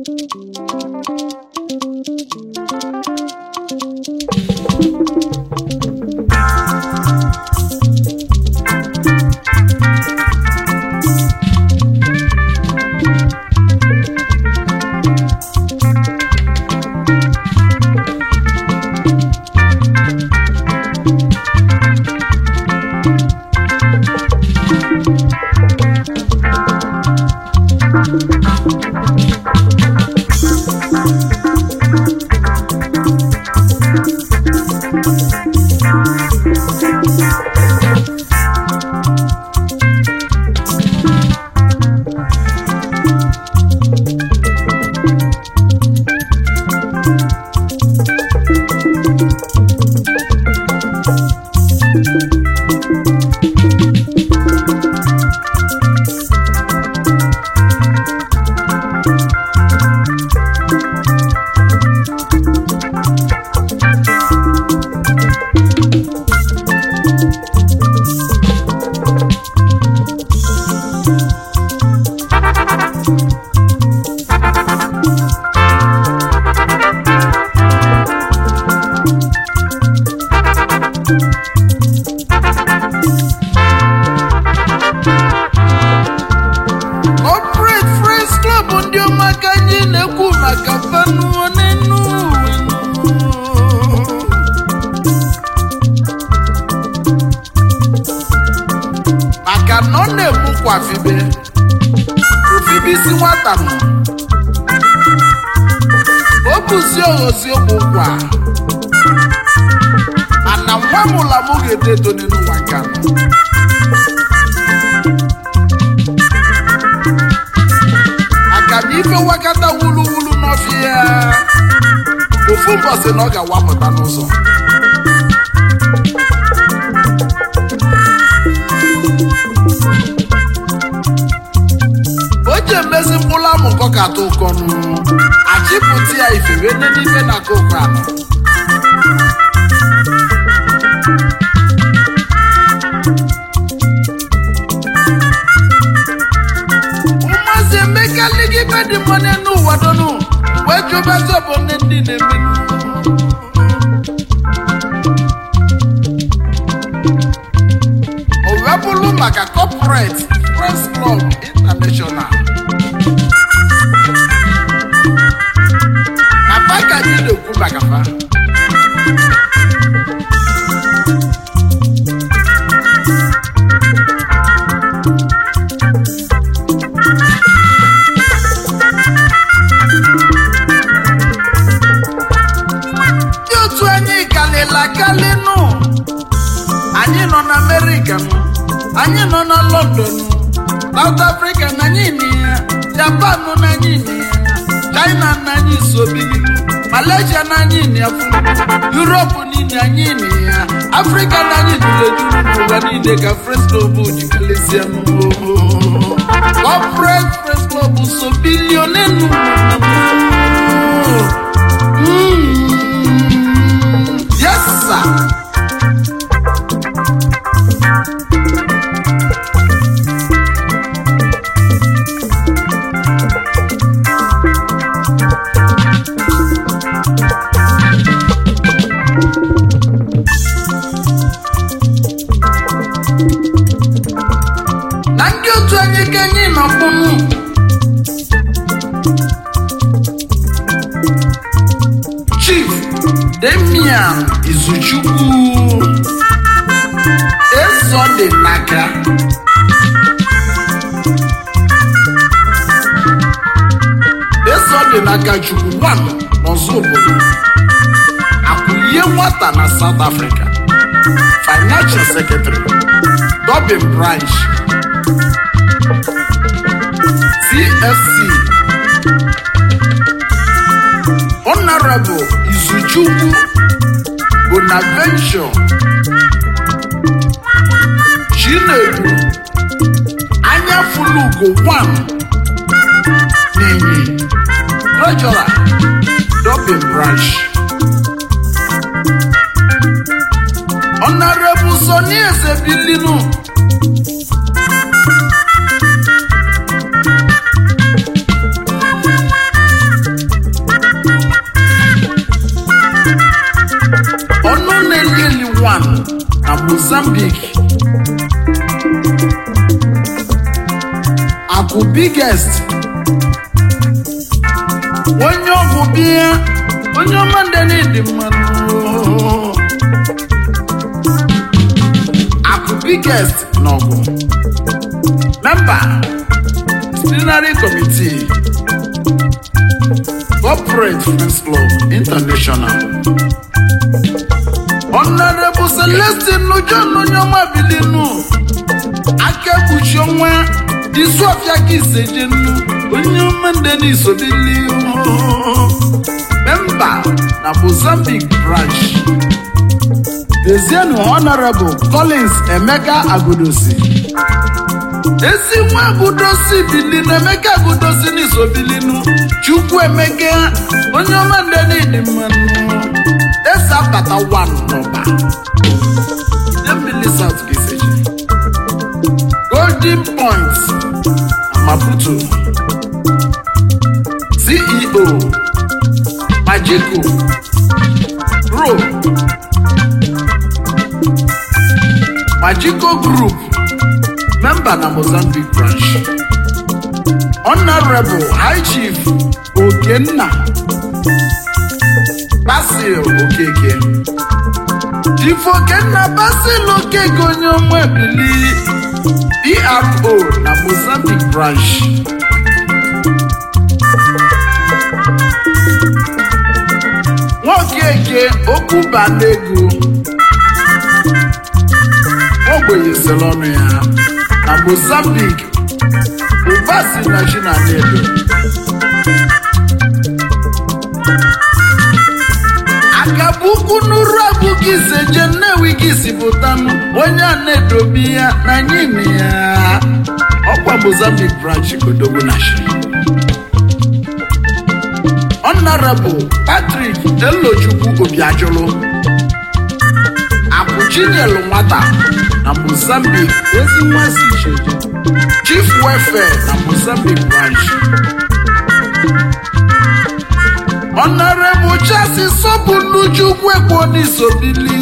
South Africa, Financial Secretary, Dublin Branch, CFC, Honorable Izuchukwu Bonaventure Chinedu Anyafulugo 1 Nenyi Treasurer, Dublin Branch, Honorable Sonny Ezebilinu biggest onye ọgwụ bịa onye ọma ndị dị mmanụ akụ biggest n'ọgwụ member disciplinary committee corporate friends club international Honorable Celestine John onye ọma bilinu aka ekpuchi ọnwa Isofia Kisejenu onye ọma ndị n'isobili member na Mozambique branch Ezienu Honorable Collins Emeka Agudosi ezi nwa Agudosi bilinu Emeka Agudosi n'isobilinu Chukwu Emeka onye ọma ndị dị mmanụ Esa Bata 1 nọba Dembili South Kiseji Golden Point Maputo CEO Magico Pro Magico Group member na Mozambique branch Honorable High Chief Okenna Basil Okeke Chief Okenna Basil Okeke onye ọma ebili PRO na Mozambique branch Nwokeke Okubanegu ogbenyesịrị ọnụ ya na Mozambique ụbasi na Chinanedo Akabuku nuru abụghị iseje Nnewi gị si pụtanụ onye a na-edobi ya na nyime ya ọkwa Mozambique branch Kodogwu na shi Honorable Patrick Elochukwu Obiajulu Akwụchinyelu nwata na Mozambique ezi nwansi Icheje Chief Welfare na Mozambique branch Honorable Chasi Sobuluchukwu Ekwo n'isobili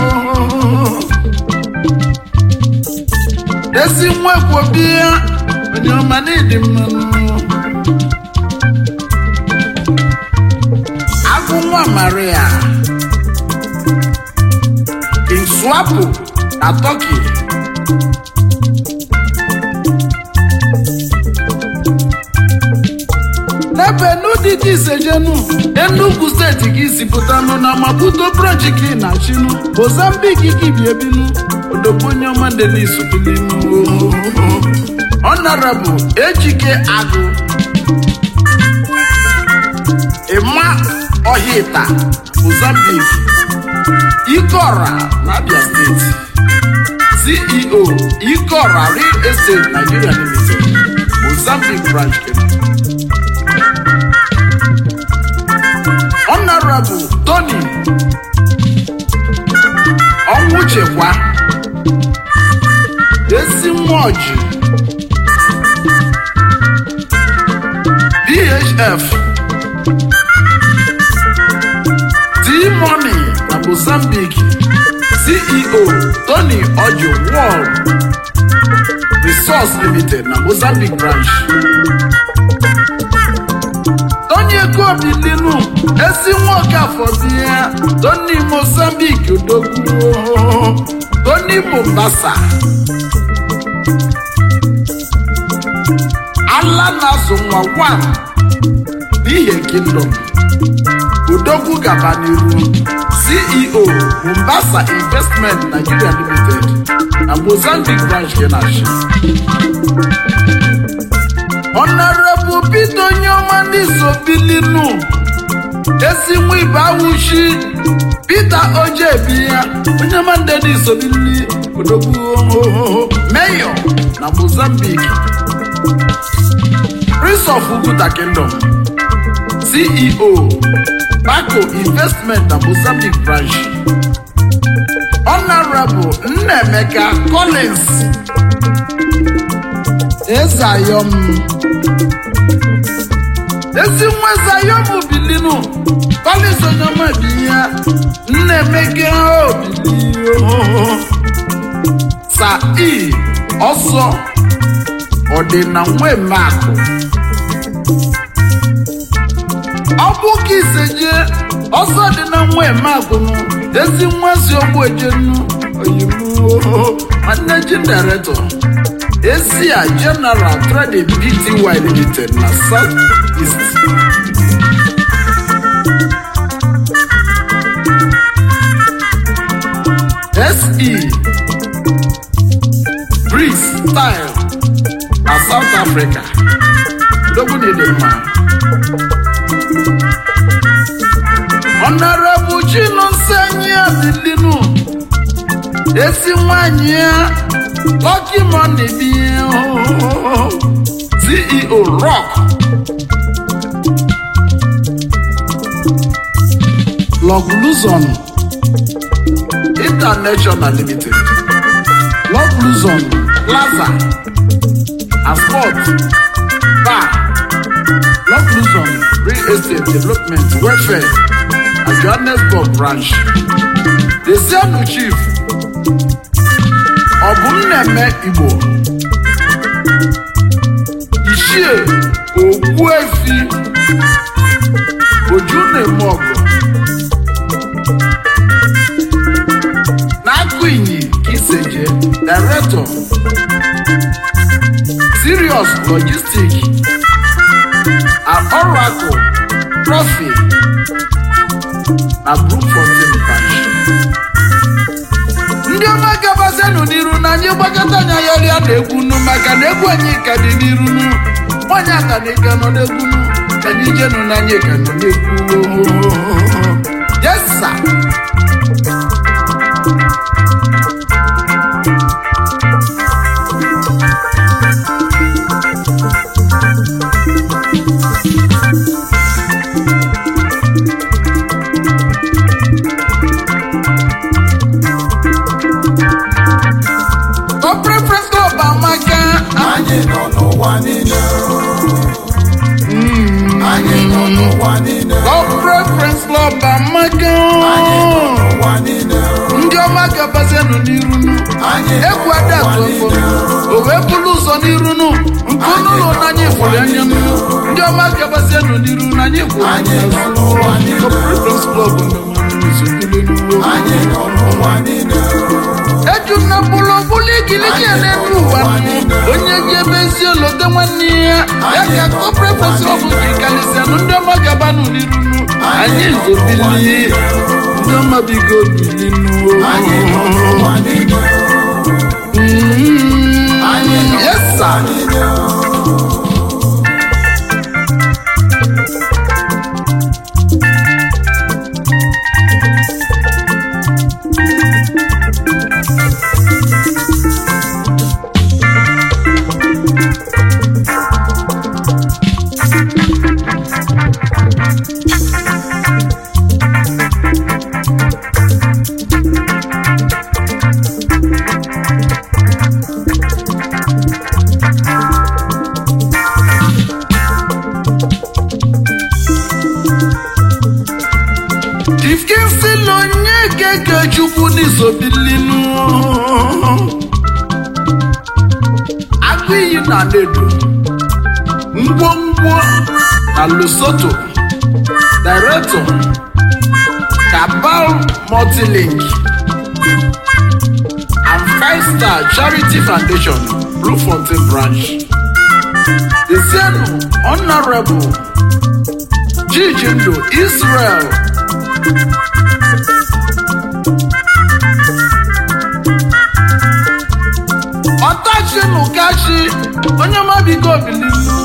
ezi nwa Ekwo bịa onye ọma n'ịdị mmanụ Agụ nwa Maria Inswapo na Turkey n'ebe n'ụdịdị Isejenu Enugu steeti gị si pụtanụ na Maputo branch gị na Chinu Mozambique gị bi ebinu odogwu onye ọma ndị n'isobilinu Honorable Ejike Agụ Ịma Ọhịta Mozambique Ikora na Abia State CEO Ikora Real Estate Nigeria Limited Mozambique branch Honorable Tony Onwuchekwa Ezi Nwoji DHF D-Money na Mozambique CEO Tony Ojo World Resource Limited na Mozambique branch Tony Ekobilinu ezi nwoke afọbịa Tony Mozambique odogwu Tony Mombasa Ala na-azụ nwa 1 n'ihe Kingdom odogwu gaba n'iru CEO Mombasa Investment Nigeria Limited na Mozambique branch Kenashi Honorable Peter Onyoma n'isobilinu ezi nwa ibe awụchi Peter Ojebiya Onyoma ndị n'isobili odogwu Mayor na Mozambique Prince of Uguta Kingdom CEO Baco Investment na Mozambique branch Honorable Nnemeka Collins Ezayom ezi nwa Ezayom bilinu Collins Onyoma biya Nnemeka obili Sa I Ọsọ ọ dị na Nwemakụ. Ọ bụ ka iseje ọsọ dị na Nwemakụ nụ ezi nwa si ogbu ejenu oyibo managing director Asia General Trading Pty Limited na South East. SE Breeze Style na South Africa. Dogu Nedema. Honorable Chinonsenyi Adilinu. Esi nwanyị ya Lucky Money bi CEO Rock Luzon International Limited, Luzon Plaza and Sport Bar, Luzon Real Estate Development Welfare and Johannesburg Branch. The Senu Chief Obunneme Igbo Ishie Ogbuefi Ojunemogo Nakwinyi Kiseje, Director Serious Logistics and Oracle Trophy na Bloemfontein Branch. Ndị ọma gabazenu n'iru na anyị gbakọta anya ya ọrịa na-egwu nu maka na egwu anyị ka dị n'iru nu nwanyị aka na ịga nọ n'egwu nu ka anyị jenu na anyị ka nọ n'egwu. Yes sir. Preference Club Amaka. Ndị ọma gabazenu n'iru nu egwu adatu ọfọ o wee bụrụ ụzọ n'iru nu nke ụlọ na anyị fụrụ anya nu ndị ọma gabazenu n'iru na anyị fụrụ anya Preference Club eju na bụlụ ikilike n'elu ụwa onye ji ebe ezi olote nwanne ya ya ka Preference Club ji kalisianụ ndị ọma gabanụ n'iru nu anyị nzobili ndị ọma bigo bili nuo. Yes sir. Chukwu n'izobilinu Agụiyi na Nedo Ngwongwo na Lesotho, Director Cabal Multilink and 5-Star Charity Foundation, Bloemfontein Branch. The Senu Honorable Jijindo Israel Otachi Nukachi Onyemabigo Bililu,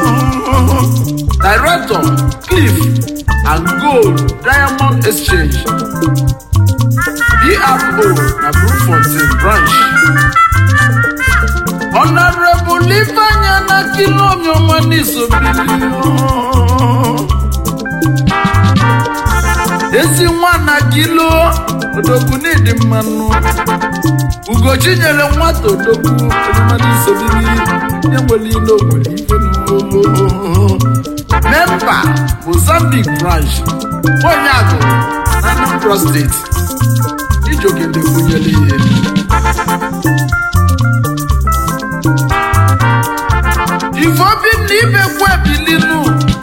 Director Cliff and Gold Diamond Exchange, DRO na Bloemfontein Branch. Honorable Ifeanya na Kilo Nyomani Sobililu, Ezi nwana Kilo Odogwu n'ịdị mmanụ Ugochi nyere nwata Odogwu Nyomani Sobililu nyeweli n'ogweli ife n'ogweli. Member Mozambique Branch onye agụ na Anambra State Ijogede kwunyere ihe. Chief Obinna Ibekwe bilinu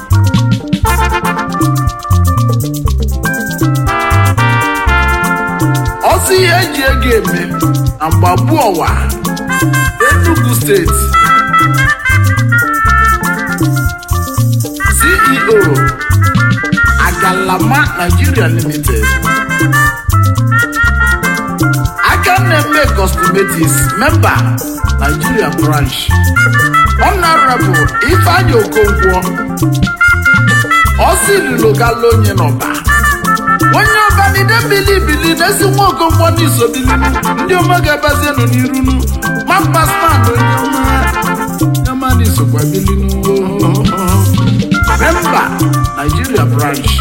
ọsị ihe eji ego eme na mgbagbu ọwa Enugu steeti CEO Agalama Nigeria Limited aka na-eme cosmetics member Nigeria branch Honorable Ifeanyi Okonkwo ọsị lụlụgala onye n'ọba onye ọba n'ide bilibili na-esi nwa Okonkwo n'isobili ndị ọma ga-abazienụ n'irunu mapasman onye ọma n'isokwa bilinu member Nigeria branch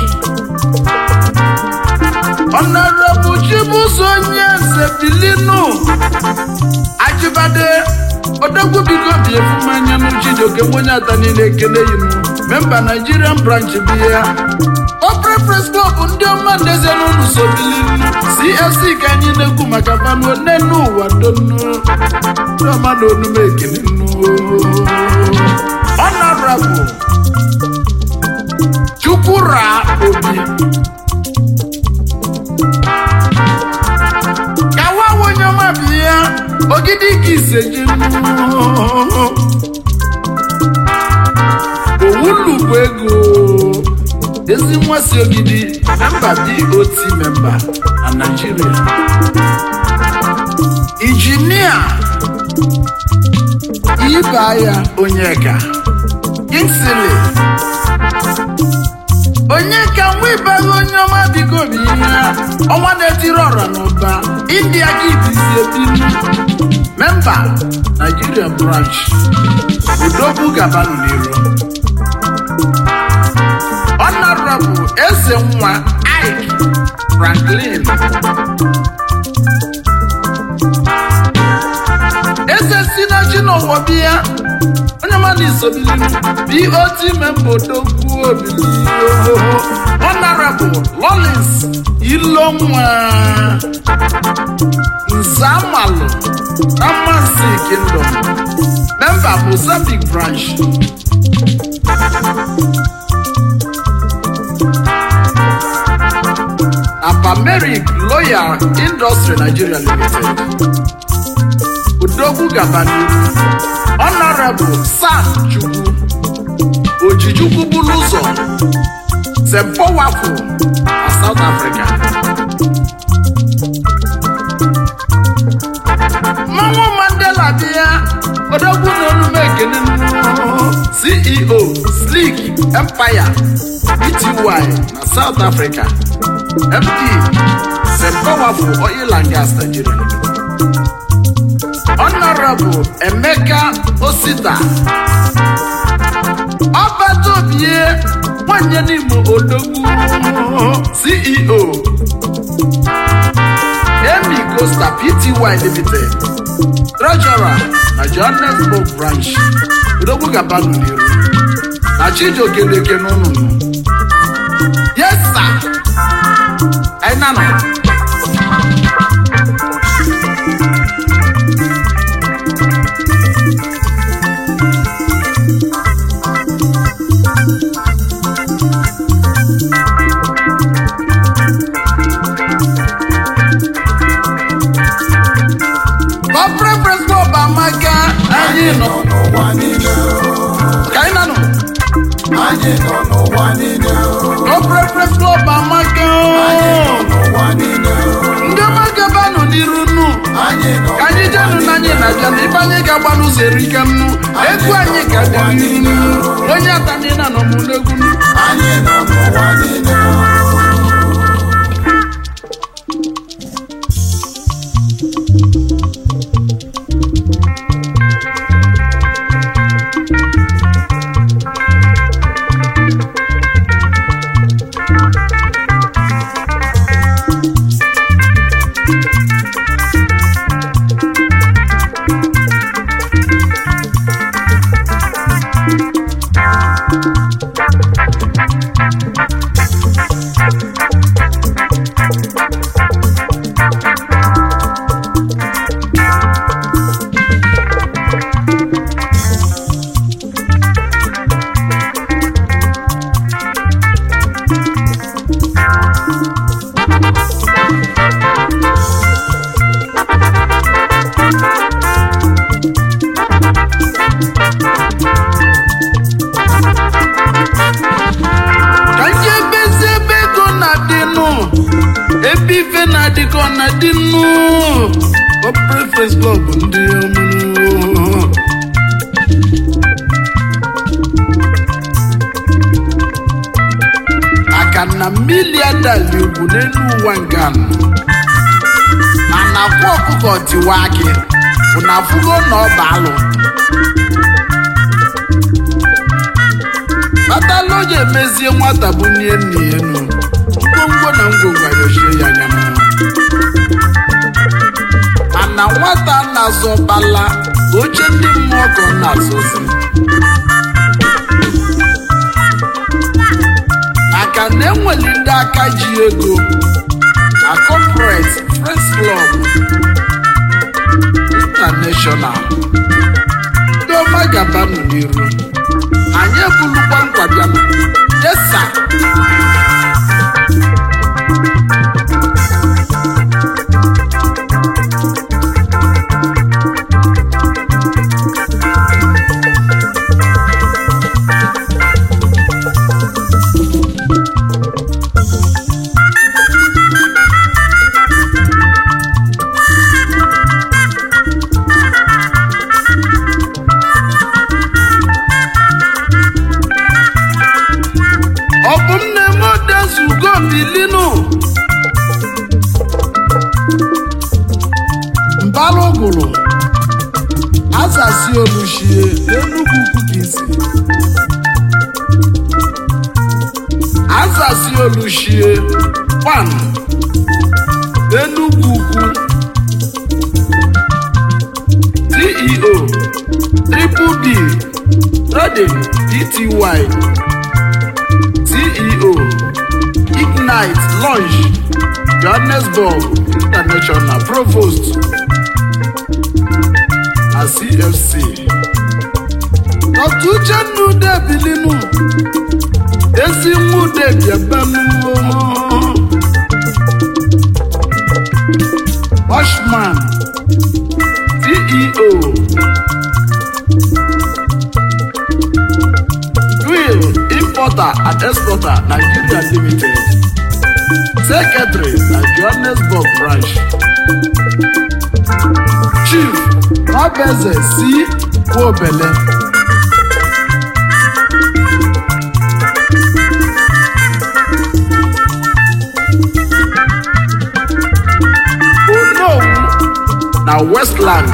Honorable Chibuzo Onyenze bilinu Ajibade Odogwu biko bi efumanya n'Uchijoke onye ata niile ekele yinu member Nigerian branch biya Corporate Press Club ndị ọma ndeze n'ụlọ sobilinu CFC ka anyị na-ekwu maka fanụ onenu ụwa donu ndị ọma na onume ekele nnu Honorable Chukwura Obi kawa onye ọma biya ogidi ka iseji owulugbo ego ezi nwasi ogidi member DOT member na Nigeria Engineer Ibaya Onyeka Kingsley Onyeka Nwibaga onye ọma biko bi ya ọnwa na-etiri ọra n'ụba India ka ibizi ebinu member Nigeria branch Udogwu Gabanu n'iro Honorable Eze Nwa Ike Franklin Eze Sinachi n'Ọwọbịa onye mmadụ isobilinu BOT member Odogwu Obili Honorable Lawrence Ilonwa Nzamalu Amansi Kingdom member Mozambique branch Apameric Loyal Industry Nigeria Limited Udogwu Gabanu Honorable Sam Chukwu Ojichukwu Buluzo Sempowafu na South Africa Mama Mandela Bia Odogwu n'olume ekele CEO Sleek Empire BTY na South Africa MD Sempowafu Oil and Gas Nigeria Honorable Emeka Osita Ọbatobie nwanyị n'Imo Odogwu CEO Emi Costa Pty Limited Treasurer na Johannesburg branch Odogwu Gabanu n'iru na Chijioke Leke n'ụnụnụ Yes sir Ainano Corporate Press Club amaka anyị nọ n'ụwa niile ka anyị nọ anyị nọ n'ụwa niile Corporate Press Club amaka anyị nọ n'ụwa niile ndị ọmaka banụ n'iru nnu ka anyị jenụ na anyị na-abịa na ibe anyị ga-agba n'ụzọ erika nnu egwu anyị ka dị n'iru nnu onye ata niile nọ m n'egwu nnu anyị nọ n'ụwa niile ife na-adịkọ na dị nnu Corporate Friends Club ndị ọmụrụ aka na mmili adali ugwu n'elu ụwa nga mana akwa ọkụkọ tiwa akị bụ na afụgo na ọba alụ batala onye emezie nwata bụ nne nne ya nụ ngwongwo na ngwongwo yochie ya anya mana nwata na-azọbala oche ndị mmụọ ka ọ na-azọzi maka na enwere ndị aka ji ego na Corporate Friends Club International ndị ọma gabanụ n'iru anyị ebulukwa nkwa bịanụ yesa Mbalogulu azasi olushie Enugu Ukwu azasi olushie 1 Enugu Ukwu CEO Triple D Trading Pty CEO Ignite Launch Johannesburg International Provost na CFC Dr. Uchenna Udebilinu ezi nwude biabanu Washman CEO Will Importer and Exporter Nigeria Limited Secretary na Johannesburg Branch Chief Nwabeze C. Kwobele Onowu na Westland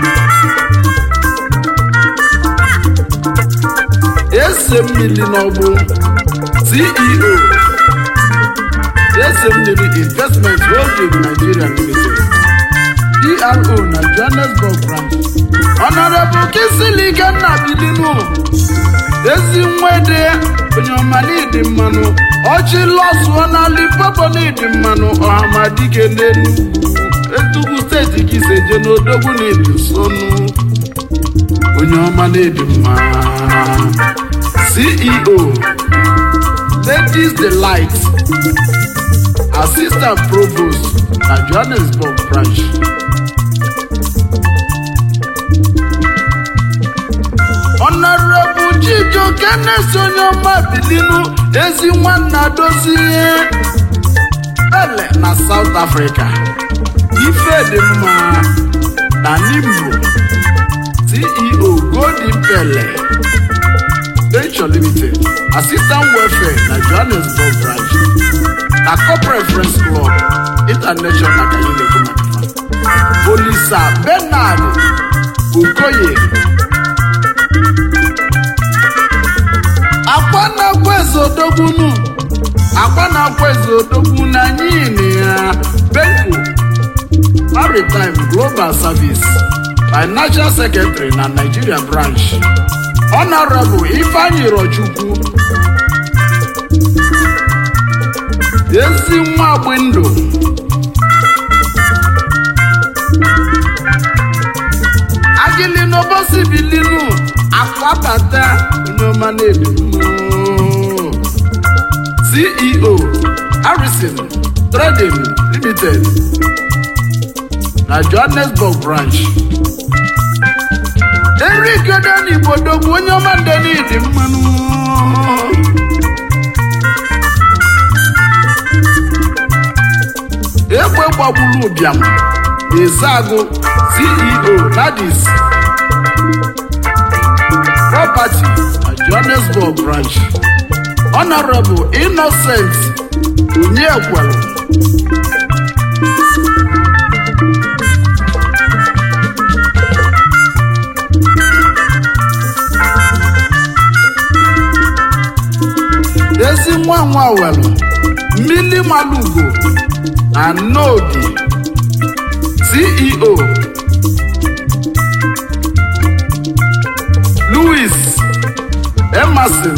Esemmili n'ọbụ CEO Esemmili Investment Holding Nigeria Limited DRO na Johannesburg Branch Honorable Kisili Ikenna Bilinu ezi nwede onye ọma n'ịdị mmanụ ọchị lọsụọ na Limpopo n'ịdị mmanụ Ọhamadike n'Enugu Enugu steeti ka iseje n'Odogwu n'ịdị sonu onye ọma n'ịdị mma CEO Ladies Delight Assistant Provost na Johannesburg Branch Honorable Chijo Kenneth Onyoma Bilinu ezi nwanna dozie Pele na South Africa ife dị mma na Nimbo CEO Golden Pele Venture Limited Assistant Welfare na Johannesburg Branch na Corporate Friends Club International Olisa Bernard Okoye Akwana kwezo odogwu na nyini ya Benko Maritime Global Service Financial Secretary na Nigeria Branch Honorable Ifeanyi Rochukwu ezi nwa Agbindo Agili n'obosi bilinu akwabata Onyoma n'edu CEO Harrison Trading Limited na Johannesburg Branch Eric Odani Bodogwu onye ọma ndeni dị mmanụ gbagburu ụbịam Ezeagụ CEO Ladis Property na Johannesburg branch. Honorable Innocent Onyekwelu ezi nwa welu Mmili Malugo na Nnobi CEO Louis Emerson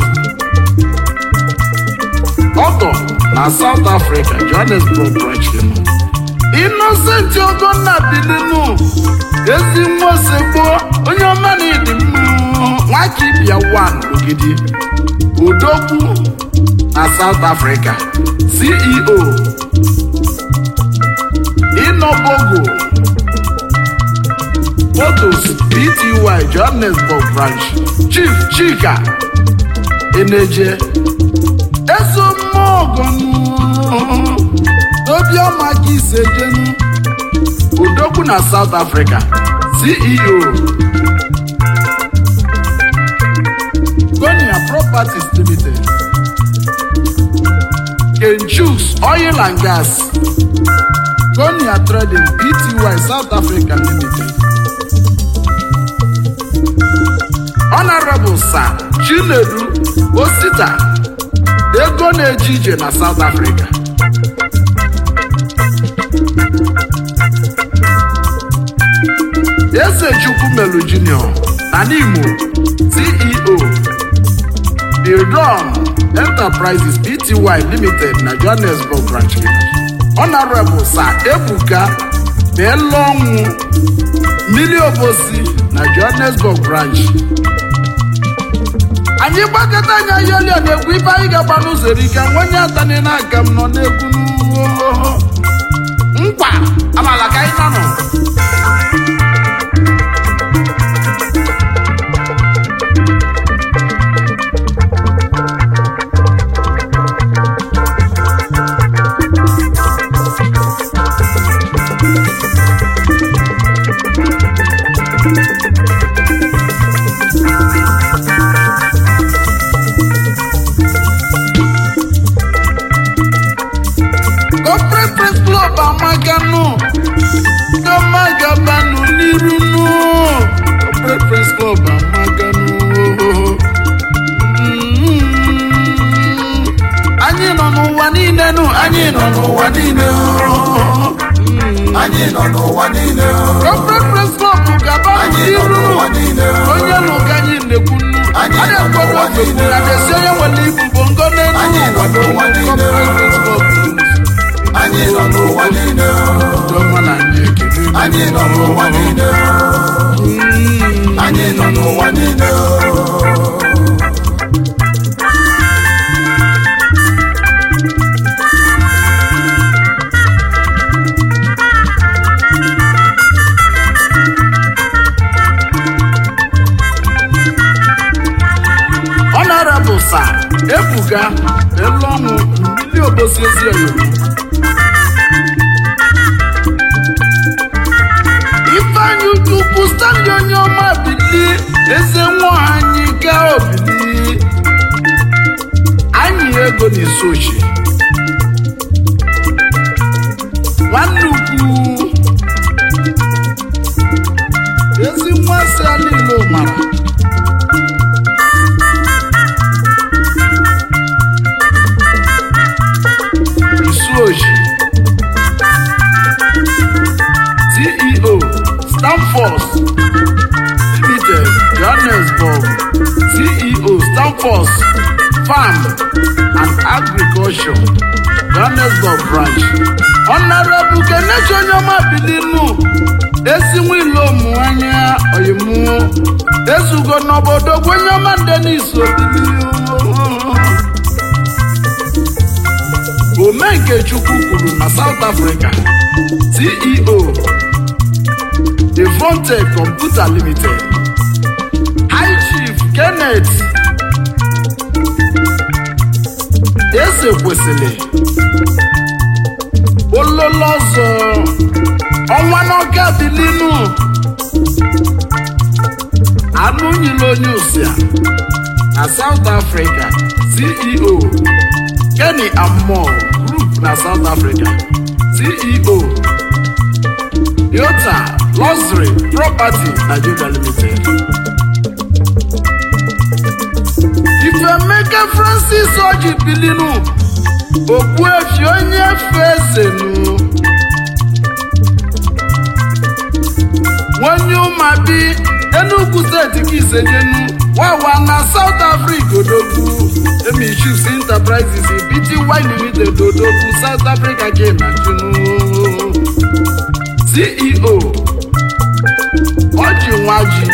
Otto na South Africa Johannesburg branch. Innocent Ogonna Bilinu ezi nwaosegbo onye ọma na ịdị Nwakibia 1 Ogidi Odogwu na South Africa CEO Inobogo Photos Pty Johannesburg branch. Chief Chika Eneje Ezomogonu Obioma Kisejenu Odogwu na South Africa CEO Gonia Properties Limited. Kenchus Oil and Gas Gonia Trading Pty South Africa Limited. Honorable Sir Chinedu Osita Ego na-eje ije na South Africa. Ezechukwu Melu Junior Animo CEO Bildon Enterprises Pty Limited na Johannesburg branch. Honorable Sir Ebuka Belonwu Miliobosi na Johannesburg branch. Anyị gbakọta anya yoli na-egwu ibe anyị ga-agba n'ụzọ erike nwenye atani na-aga m nọ na-egwu nkwa amala ka anyị nọ. Honorable Sir Ebuka Belonwu Miliobosi Ezioyo Ifeanyi Uchukwu Stanley onye ọma bili eze nwa anyị ga obili anyị ego n'isochi nwanne ukwu ezi nwa si alilo mara CEO Stamford Limited Johannesburg CEO Stamford Farm and Agriculture Johannesburg branch. Honorable Kenechi Onyema Bilinu ezinwilo ụmụanya oyimu ezugo n'obodo Gwenyoma Denis Obiliu Omenke Chukwu kwuru na South Africa CEO Devonte Computer Limited. High Chief Kenneth Ezekwesili ololozo ọnwa n'ọka bilinu anụ nyere onye ụsịa na South Africa CEO Kenny Amor Group na South Africa CEO Yota Luxury Property Nigeria Limited Ifemeka Francis Oji bilinu Ogbuefi onye fezenu Nwanyi Umabi Enugu State Kisejenu Wawa na South Africa Odogwu Emishusi Enterprises BTY Limited Odogwu South Africa Kena Junu CEO Oji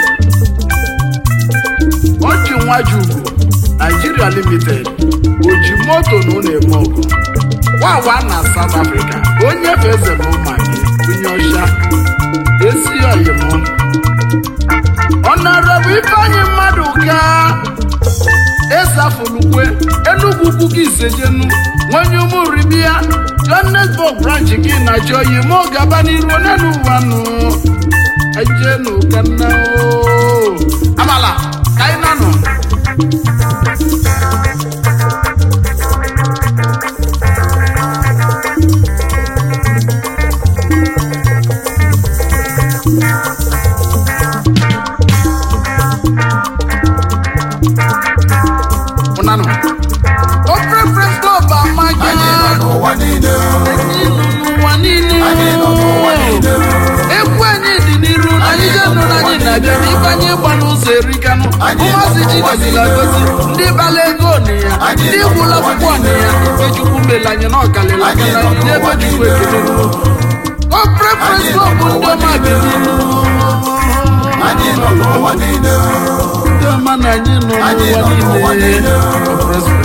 Nwaji Ugo Nigeria Limited Oji moto na ụlọ eme ọgụ Wawa na South Africa onye feze na ụmụaka onye ọcha esi oyimo Honorable Ifeanyi Maduka Esafulukwe Enugu Kuki Isejenu Nwanyi Umuribia Johannesburg branch gị na Joyi mo gaba n'iru onenu wanu Ajenu kana o Amala kainano Ifeanyi gbana ụzọ erikanụ ụmụazị Chigozila gozi ndị bala ego na ya ndị gwụla akwụkwọ na ya Chukwu mele anyị na ọkalịla aka na n'ebe Chukwu ekele Corporate Press Club ndị ọma bilinu ndị ọma na anyị nọ n'ụwa niile